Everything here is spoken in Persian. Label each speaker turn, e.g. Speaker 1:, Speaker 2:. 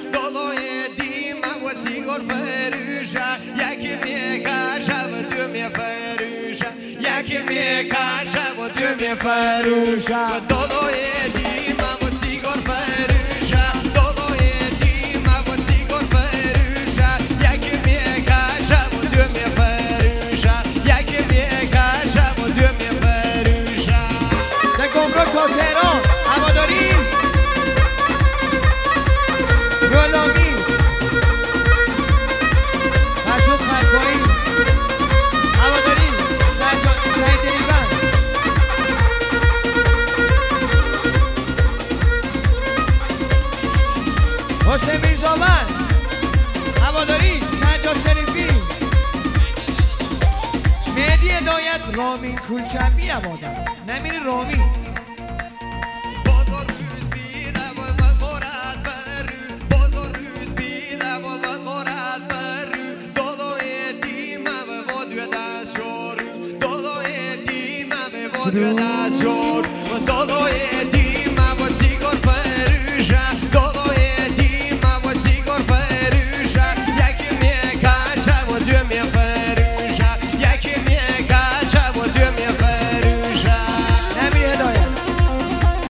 Speaker 1: دلوی دیمه و سیگار فروشه یکی میکشه و دو میفروشه یکی میکشه و دو میفروشه دلوی دیمه و سیگار فروشه دلوی دیمه و سیگار فروشه یکی میکشه و دو میفروشه یکی میکشه و دو میفروشه
Speaker 2: در گمرک تا تهران هواداری رولامی مشهور خرکایی هواداری سعید دریبن حسین میرزاوند هواداری سجاد شریفی مهدی هدایت رامین کلشنبی هوادار نمیری رامین
Speaker 1: دلوی دیمه و سیگار فروشه دلوی دیمه و سیگار فروشه یکی میکشه و دو میفروشه